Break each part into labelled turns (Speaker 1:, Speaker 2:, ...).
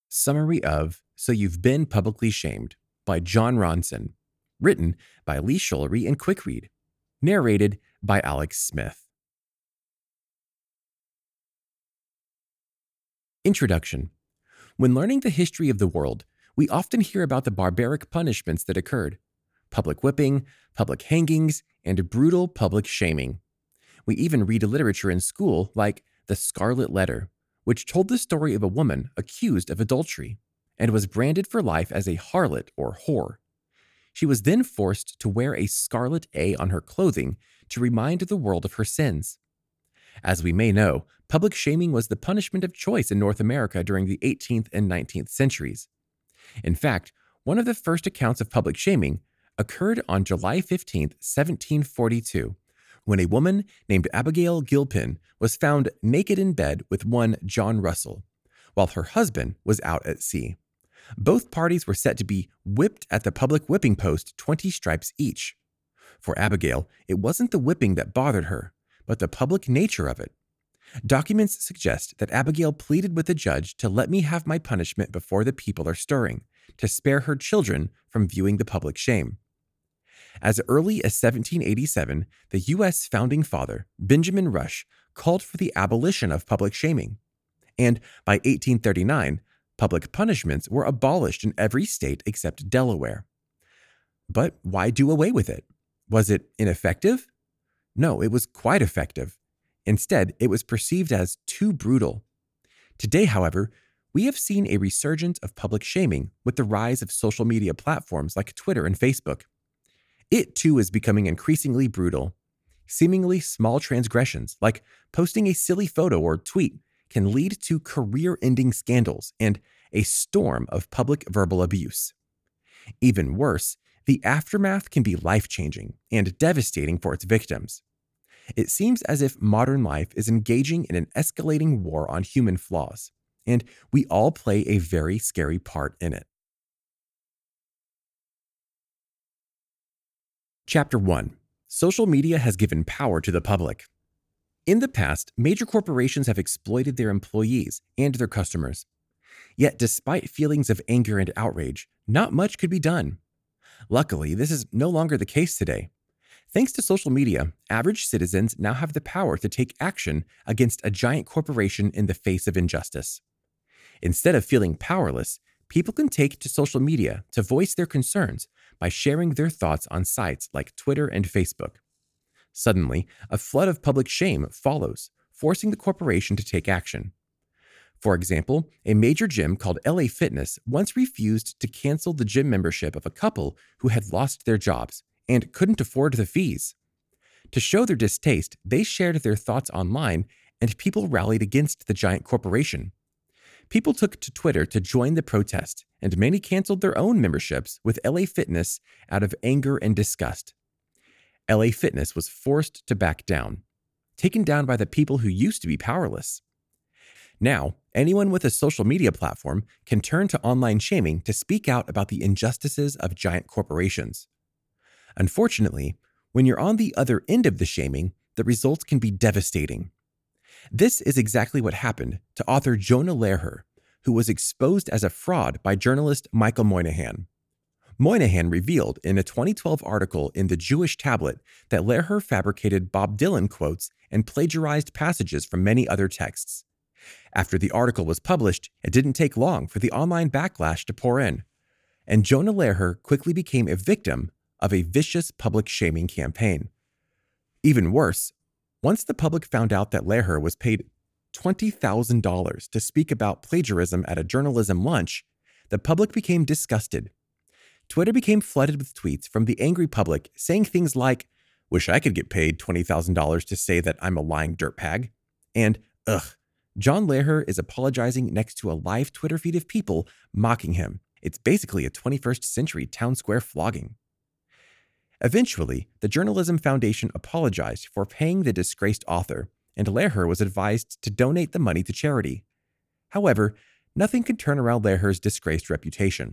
Speaker 1: Summary of So You've Been Publicly Shamed by John Ronson. Written by Lee Shollery and Quickread. Narrated by Alex Smith. Introduction. When learning the history of the world, we often hear about the barbaric punishments that occurred: public whipping, public hangings, and brutal public shaming. We even read literature in school like The Scarlet Letter, which told the story of a woman accused of adultery and was branded for life as a harlot or whore. She was then forced to wear a scarlet A on her clothing to remind the world of her sins. As we may know, public shaming was the punishment of choice in North America during the 18th and 19th centuries. In fact, one of the first accounts of public shaming occurred on July 15, 1742, when a woman named Abigail Gilpin was found naked in bed with one John Russell, while her husband was out at sea. Both parties were set to be whipped at the public whipping post 20 stripes each. For Abigail, it wasn't the whipping that bothered her, but the public nature of it. Documents suggest that Abigail pleaded with the judge to let me have my punishment before the people are stirring, to spare her children from viewing the public shame. As early as 1787, the U.S. founding father, Benjamin Rush, called for the abolition of public shaming. And by 1839, public punishments were abolished in every state except Delaware. But why do away with it? Was it ineffective? No, it was quite effective. Instead, it was perceived as too brutal. Today, however, we have seen a resurgence of public shaming with the rise of social media platforms like Twitter and Facebook. It too is becoming increasingly brutal. Seemingly small transgressions, like posting a silly photo or tweet, can lead to career-ending scandals and a storm of public verbal abuse. Even worse, the aftermath can be life-changing and devastating for its victims. It seems as if modern life is engaging in an escalating war on human flaws, and we all play a very scary part in it. Chapter 1. Social media has given power to the public. In the past, major corporations have exploited their employees and their customers. Yet, despite feelings of anger and outrage, not much could be done. Luckily, this is no longer the case today. Thanks to social media, average citizens now have the power to take action against a giant corporation in the face of injustice. Instead of feeling powerless, people can take to social media to voice their concerns by sharing their thoughts on sites like Twitter and Facebook. Suddenly, a flood of public shame follows, forcing the corporation to take action. For example, a major gym called LA Fitness once refused to cancel the gym membership of a couple who had lost their jobs and couldn't afford the fees. To show their distaste, they shared their thoughts online, and people rallied against the giant corporation. People took to Twitter to join the protest, and many canceled their own memberships with LA Fitness out of anger and disgust. LA Fitness was forced to back down, taken down by the people who used to be powerless. Now, anyone with a social media platform can turn to online shaming to speak out about the injustices of giant corporations. Unfortunately, when you're on the other end of the shaming, the results can be devastating. This is exactly what happened to author Jonah Lehrer, who was exposed as a fraud by journalist Michael Moynihan. Moynihan revealed in a 2012 article in the Jewish Tablet that Lehrer fabricated Bob Dylan quotes and plagiarized passages from many other texts. After the article was published, it didn't take long for the online backlash to pour in, and Jonah Lehrer quickly became a victim of a vicious public shaming campaign. Even worse, once the public found out that Lehrer was paid $20,000 to speak about plagiarism at a journalism lunch, the public became disgusted. Twitter became flooded with tweets from the angry public saying things like, "Wish I could get paid $20,000 to say that I'm a lying dirtbag," and, "Ugh, John Lehrer is apologizing next to a live Twitter feed of people mocking him. It's basically a 21st century town square flogging." Eventually, the Journalism Foundation apologized for paying the disgraced author, and Lehrer was advised to donate the money to charity. However, nothing could turn around Lehrer's disgraced reputation.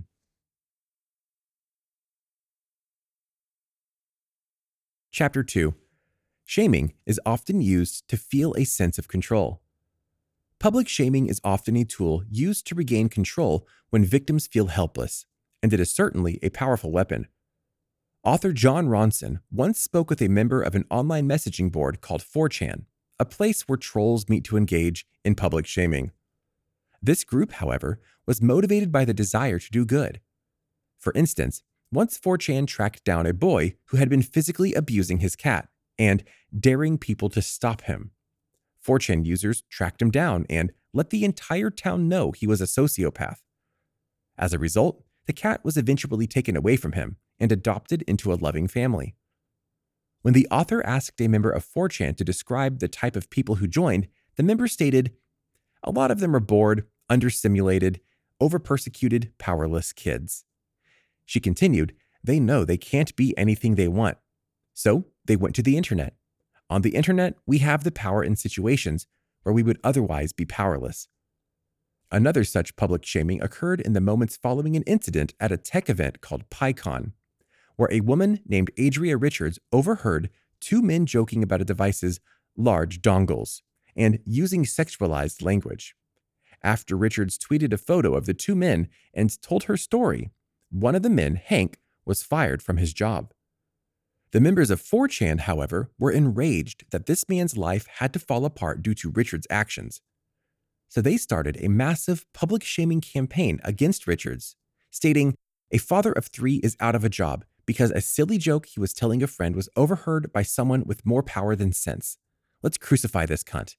Speaker 1: Chapter 2. Shaming is often used to feel a sense of control. Public shaming is often a tool used to regain control when victims feel helpless, and it is certainly a powerful weapon. Author Jon Ronson once spoke with a member of an online messaging board called 4chan, a place where trolls meet to engage in public shaming. This group, however, was motivated by the desire to do good. For instance, once 4chan tracked down a boy who had been physically abusing his cat and daring people to stop him. 4chan users tracked him down and let the entire town know he was a sociopath. As a result, the cat was eventually taken away from him and adopted into a loving family. When the author asked a member of 4chan to describe the type of people who joined, the member stated, "A lot of them are bored, understimulated, over-persecuted, powerless kids." She continued, "They know they can't be anything they want. So they went to the internet. On the internet, we have the power in situations where we would otherwise be powerless." Another such public shaming occurred in the moments following an incident at a tech event called PyCon, where a woman named Adria Richards overheard two men joking about a device's large dongles and using sexualized language. After Richards tweeted a photo of the two men and told her story, one of the men, Hank, was fired from his job. The members of 4chan, however, were enraged that this man's life had to fall apart due to Richards' actions. So they started a massive public shaming campaign against Richards, stating, "A father of 3 is out of a job because a silly joke he was telling a friend was overheard by someone with more power than sense. Let's crucify this cunt."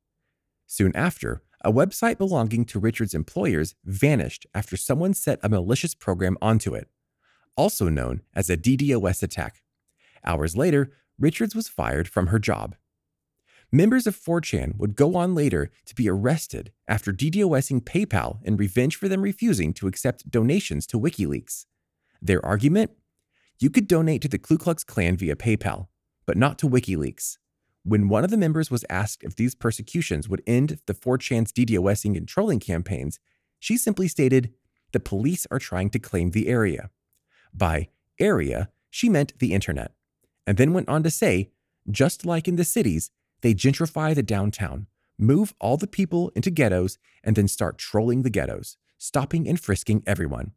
Speaker 1: Soon after, a website belonging to Richards' employers vanished after someone set a malicious program onto it, also known as a DDoS attack. Hours later, Richards was fired from her job. Members of 4chan would go on later to be arrested after DDoSing PayPal in revenge for them refusing to accept donations to WikiLeaks. Their argument? You could donate to the Ku Klux Klan via PayPal, but not to WikiLeaks. When one of the members was asked if these persecutions would end the 4chan's DDoSing and trolling campaigns, she simply stated, "The police are trying to claim the area." By area, she meant the internet, and then went on to say, just like in the cities, they gentrify the downtown, move all the people into ghettos, and then start trolling the ghettos, stopping and frisking everyone.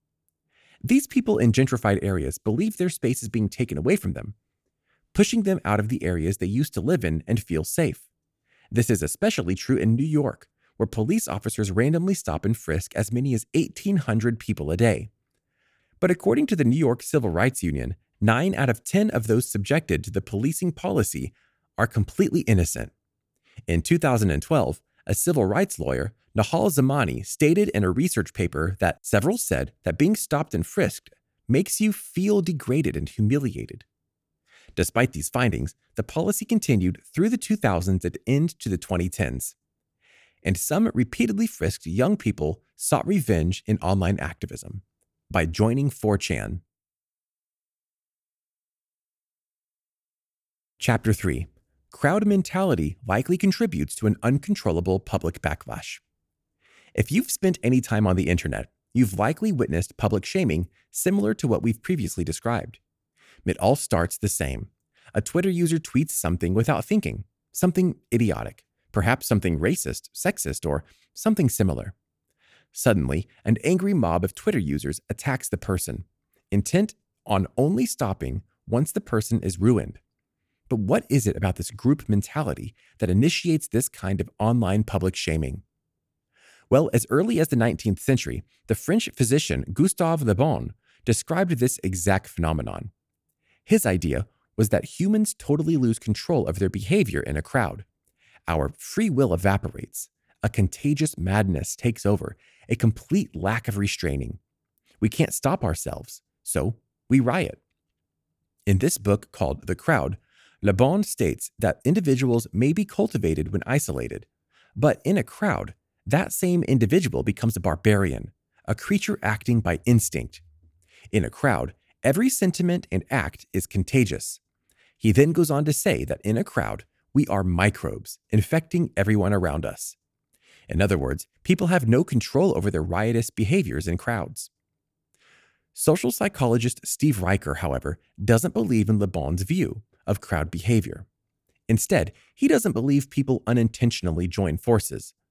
Speaker 1: These people in gentrified areas believe their space is being taken away from them, pushing them out of the areas they used to live in and feel safe. This is especially true in New York, where police officers randomly stop and frisk as many as 1,800 people a day. But according to the New York Civil Rights Union, 9 out of 10 of those subjected to the policing policy are completely innocent. In 2012, a civil rights lawyer, Nahal Zamani, stated in a research paper that several said that being stopped and frisked makes you feel degraded and humiliated. Despite these findings, the policy continued through the 2000s and into the 2010s. And some repeatedly frisked young people sought revenge in online activism by joining 4chan. Chapter 3. Crowd mentality likely contributes to an uncontrollable public backlash. If you've spent any time on the internet, you've likely witnessed public shaming similar to what we've previously described. It all starts the same. A Twitter user tweets something without thinking, something idiotic, perhaps something racist, sexist, or something similar. Suddenly, an angry mob of Twitter users attacks the person, intent on only stopping once the person is ruined. But what is it about this group mentality that initiates this kind of online public shaming? Well, as early as the 19th century, the French physician Gustave Le Bon described this exact phenomenon. His idea was that humans totally lose control of their behavior in a crowd. Our free will evaporates. A contagious madness takes over, a complete lack of restraining. We can't stop ourselves, so we riot. In this book called The Crowd, Le Bon states that individuals may be cultivated when isolated, but in a crowd, that same individual becomes a barbarian, a creature acting by instinct. In a crowd, every sentiment and act is contagious. He then goes on to say that in a crowd, we are microbes, infecting everyone around us. In other words, people have no control over their riotous behaviors in crowds. Social psychologist Steve Riker, however, doesn't believe in Le Bon's view of crowd behavior. Instead, he doesn't believe people unintentionally join forces,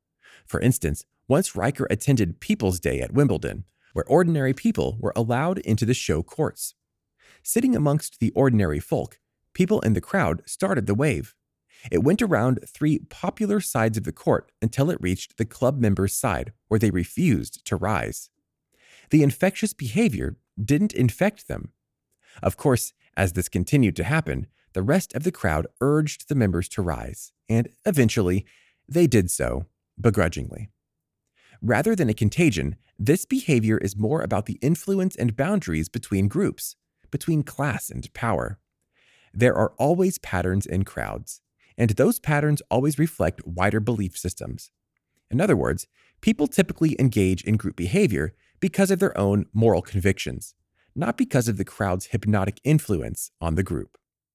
Speaker 1: For instance, once Riker attended People's Day at Wimbledon, where ordinary people were allowed into the show courts. Sitting amongst the ordinary folk, people in the crowd started the wave. It went around 3 popular sides of the court until it reached the club members' side, where they refused to rise. The infectious behavior didn't infect them. Of course, as this continued to happen, the rest of the crowd urged the members to rise, and eventually, they did so, begrudgingly. Rather than a contagion, this behavior is more about the influence and boundaries between groups, between class and power. There are always patterns in crowds, and those patterns always reflect wider belief systems. In other words, people typically engage in group behavior because of their own moral convictions, not because of the crowd's hypnotic influence on the group.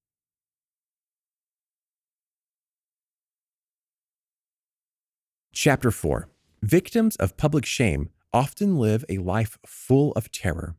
Speaker 1: Chapter 4. Victims of public shame often live a life full of terror.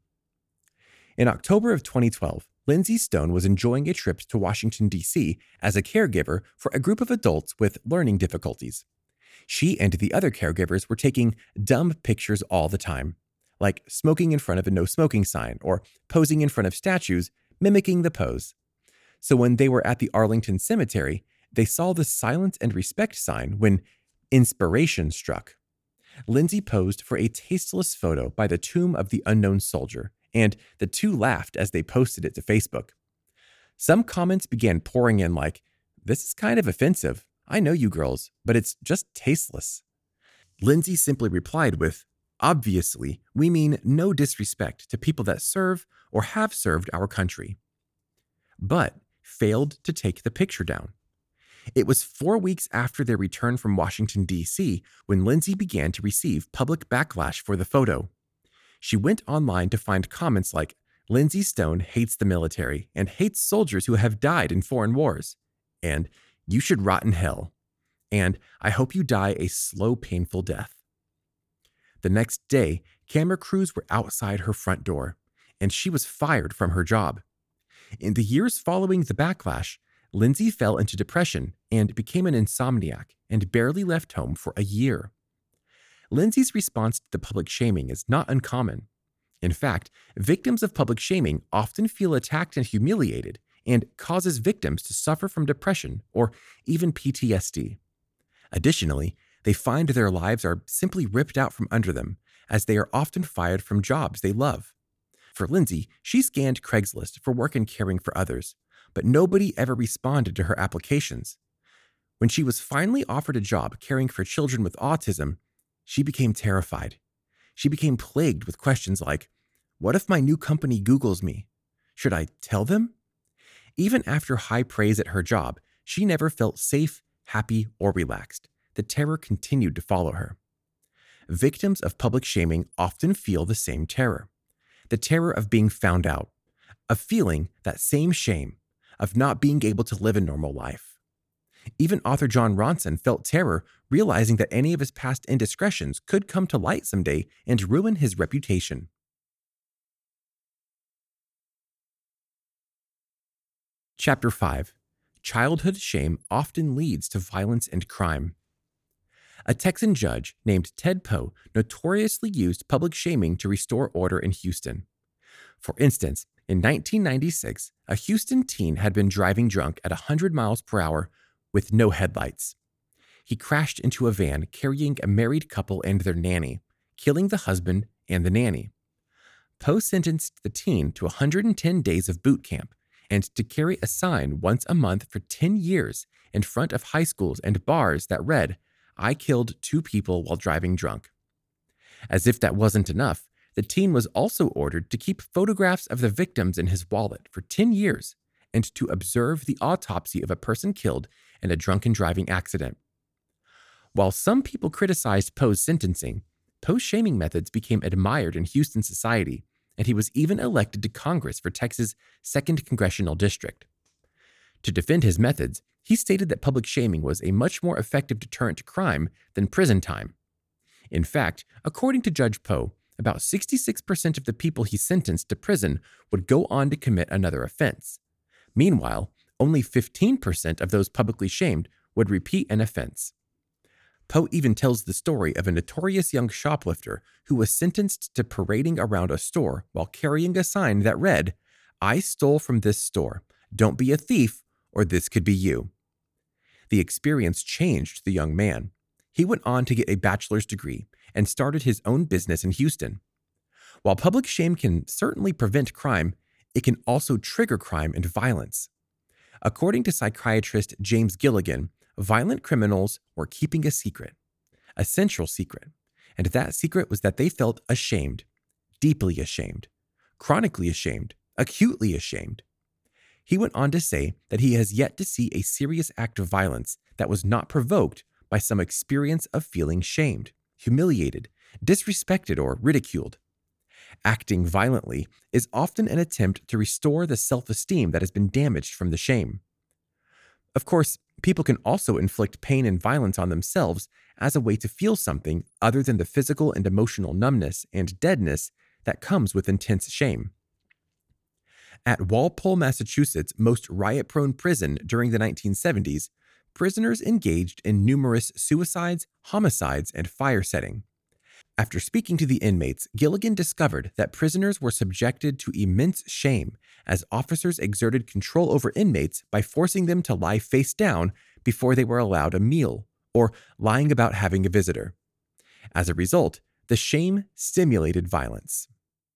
Speaker 1: In October of 2012, Lindsay Stone was enjoying a trip to Washington, D.C. as a caregiver for a group of adults with learning difficulties. She and the other caregivers were taking dumb pictures all the time, like smoking in front of a no smoking sign or posing in front of statues, mimicking the pose. So when they were at the Arlington Cemetery, they saw the silence and respect sign when inspiration struck. Lindsay posed for a tasteless photo by the tomb of the unknown soldier, and the two laughed as they posted it to Facebook. Some comments began pouring in like, "This is kind of offensive. I know you girls, but it's just tasteless." Lindsay simply replied with, "Obviously, we mean no disrespect to people that serve or have served our country," but failed to take the picture down. It was 4 weeks after their return from Washington, D.C., when Lindsay began to receive public backlash for the photo. She went online to find comments like, "Lindsay Stone hates the military and hates soldiers who have died in foreign wars," and "You should rot in hell," and "I hope you die a slow, painful death." The next day, camera crews were outside her front door, and she was fired from her job. In the years following the backlash, Lindsay fell into depression and became an insomniac and barely left home for a year. Lindsay's response to the public shaming is not uncommon. In fact, victims of public shaming often feel attacked and humiliated, and causes victims to suffer from depression or even PTSD. Additionally, they find their lives are simply ripped out from under them, as they are often fired from jobs they love. For Lindsay, she scanned Craigslist for work and caring for others, but nobody ever responded to her applications. When she was finally offered a job caring for children with autism, she became terrified. She became plagued with questions like, "What if my new company Googles me? Should I tell them?" Even after high praise at her job, she never felt safe, happy, or relaxed. The terror continued to follow her. Victims of public shaming often feel the same terror. The terror of being found out, of feeling that same shame, of not being able to live a normal life. Even author Jon Ronson felt terror realizing that any of his past indiscretions could come to light someday and ruin his reputation. Chapter 5. Childhood shame often leads to violence and crime. A Texan judge named Ted Poe notoriously used public shaming to restore order in Houston. For instance, in 1996, a Houston teen had been driving drunk at 100 miles per hour with no headlights. He crashed into a van carrying a married couple and their nanny, killing the husband and the nanny. Poe sentenced the teen to 110 days of boot camp and to carry a sign once a month for 10 years in front of high schools and bars that read, "I killed 2 people while driving drunk." As if that wasn't enough, the teen was also ordered to keep photographs of the victims in his wallet for 10 years and to observe the autopsy of a person killed in a drunken driving accident. While some people criticized Poe's sentencing, Poe's shaming methods became admired in Houston society, and he was even elected to Congress for Texas' 2nd Congressional District. To defend his methods, he stated that public shaming was a much more effective deterrent to crime than prison time. In fact, according to Judge Poe, about 66% of the people he sentenced to prison would go on to commit another offense. Meanwhile, only 15% of those publicly shamed would repeat an offense. Poe even tells the story of a notorious young shoplifter who was sentenced to parading around a store while carrying a sign that read, "I stole from this store. Don't be a thief, or this could be you." The experience changed the young man. He went on to get a bachelor's degree and started his own business in Houston. While public shame can certainly prevent crime, it can also trigger crime and violence. According to psychiatrist James Gilligan, violent criminals were keeping a secret, a central secret, and that secret was that they felt ashamed, deeply ashamed, chronically ashamed, acutely ashamed. He went on to say that he has yet to see a serious act of violence that was not provoked by some experience of feeling shamed, humiliated, disrespected, or ridiculed. Acting violently is often an attempt to restore the self-esteem that has been damaged from the shame. Of course, people can also inflict pain and violence on themselves as a way to feel something other than the physical and emotional numbness and deadness that comes with intense shame. At Walpole, Massachusetts' most riot-prone prison during the 1970s, prisoners engaged in numerous suicides, homicides, and fire setting. After speaking to the inmates, Gilligan discovered that prisoners were subjected to immense shame as officers exerted control over inmates by forcing them to lie face down before they were allowed a meal, or lying about having a visitor. As a result, the shame stimulated violence.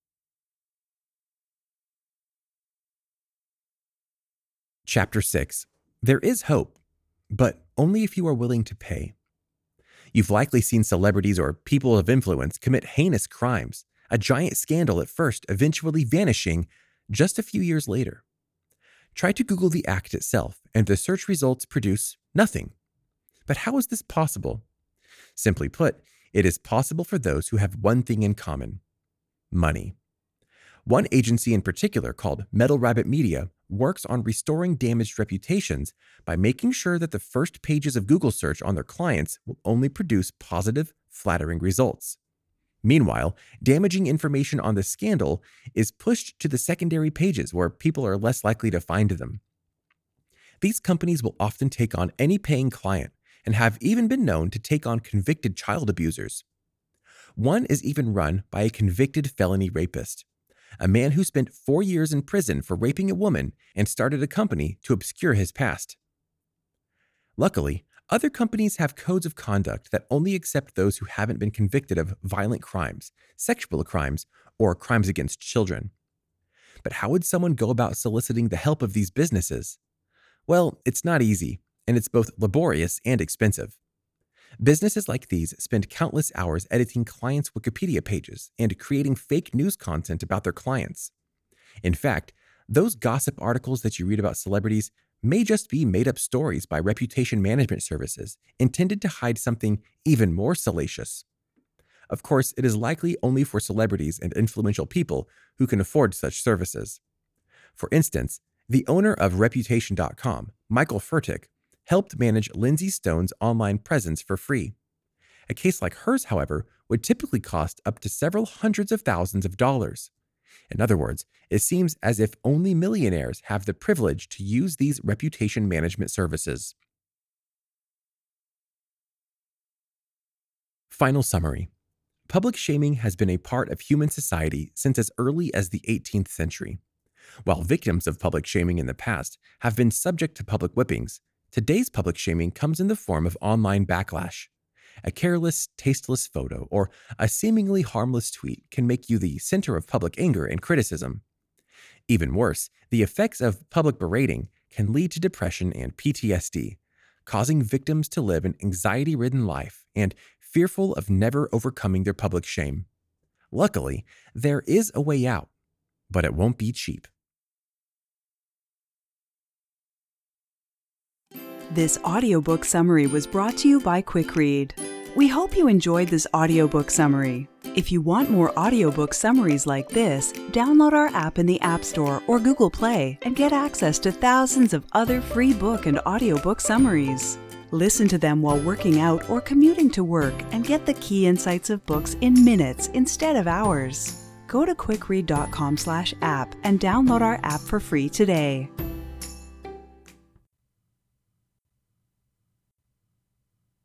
Speaker 1: Chapter 6. There is hope, but only if you are willing to pay. You've likely seen celebrities or people of influence commit heinous crimes, a giant scandal at first, eventually vanishing just a few years later. Try to Google the act itself, and the search results produce nothing. But how is this possible? Simply put, it is possible for those who have one thing in common: money. One agency in particular, called Metal Rabbit Media, works on restoring damaged reputations by making sure that the first pages of Google search on their clients will only produce positive, flattering results. Meanwhile, damaging information on the scandal is pushed to the secondary pages where people are less likely to find them. These companies will often take on any paying client and have even been known to take on convicted child abusers. One is even run by a convicted felony rapist, a man who spent 4 years in prison for raping a woman and started a company to obscure his past. Luckily, other companies have codes of conduct that only accept those who haven't been convicted of violent crimes, sexual crimes, or crimes against children. But how would someone go about soliciting the help of these businesses? Well, it's not easy, and it's both laborious and expensive. Businesses like these spend countless hours editing clients' Wikipedia pages and creating fake news content about their clients. In fact, those gossip articles that you read about celebrities may just be made-up stories by reputation management services intended to hide something even more salacious. Of course, it is likely only for celebrities and influential people who can afford such services. For instance, the owner of Reputation.com, Michael Furtick, helped manage Lindsay Stone's online presence for free. A case like hers, however, would typically cost up to several hundreds of thousands of dollars. In other words, it seems as if only millionaires have the privilege to use these reputation management services. Final summary. Public shaming has been a part of human society since as early as the 18th century. While victims of public shaming in the past have been subject to public whippings, today's public shaming comes in the form of online backlash. A careless, tasteless photo or a seemingly harmless tweet can make you the center of public anger and criticism. Even worse, the effects of public berating can lead to depression and PTSD, causing victims to live an anxiety-ridden life and fearful of never overcoming their public shame. Luckily, there is a way out, but it won't be cheap.
Speaker 2: This audiobook summary was brought to you by Quick Read. We hope you enjoyed this audiobook summary. If you want more audiobook summaries like this, download our app in the App Store or Google Play and get access to thousands of other free book and audiobook summaries. Listen to them while working out or commuting to work and get the key insights of books in minutes instead of hours. Go to quickread.com/app and download our app for free today.